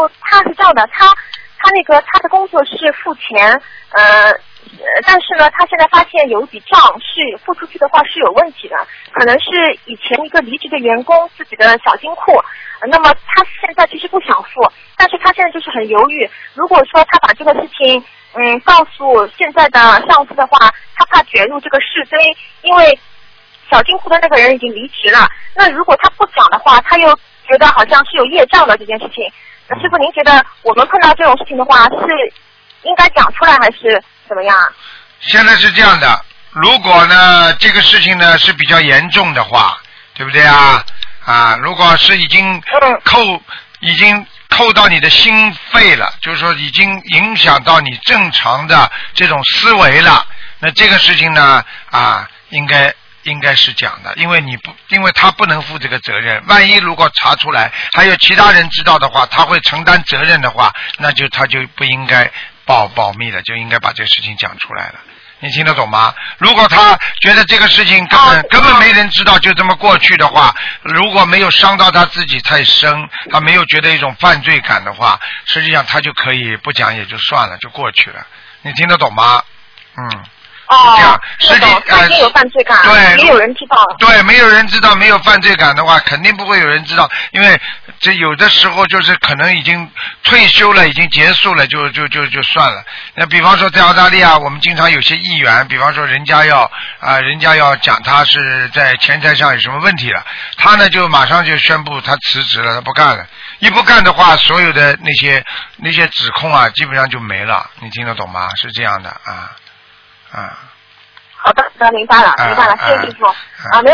后他是这样的，他的工作是付钱，但是呢，他现在发现有一笔账是付出去的话是有问题的，可能是以前一个离职的员工自己的小金库。那么他现在其实不想付，但是他现在就是很犹豫。如果说他把这个事情告诉现在的上司的话，他怕卷入这个是非，因为小金库的那个人已经离职了。那如果他不讲的话，他又觉得好像是有业障的这件事情。师傅，您觉得我们碰到这种事情的话，是应该讲出来还是怎么样？ 现在是这样的，如果呢这个事情呢是比较严重的话，对不对啊？如果是已经扣到你的心肺了，就是说已经影响到你正常的这种思维了，那这个事情呢应该是讲的，因为他不能负这个责任，万一如果查出来还有其他人知道的话，他会承担责任的话，那他就不应该保密了，就应该把这个事情讲出来了。你听得懂吗？如果他觉得这个事情根本没人知道，就这么过去的话，如果没有伤到他自己太深，他没有觉得一种犯罪感的话，实际上他就可以不讲也就算了，就过去了。你听得懂吗？这样，实际他已经有犯罪感， 对， 也有人知道了。 对，没有人知道，没有犯罪感的话，肯定不会有人知道，因为这有的时候就是可能已经退休了，已经结束了，就算了。那比方说在澳大利亚，我们经常有些议员，比方说人家要讲他是在钱财上有什么问题了，他呢就马上就宣布他辞职了，他不干了。一不干的话，所有的那些指控基本上就没了。你听得懂吗？是这样的。 好的，明白了，谢谢师傅。没有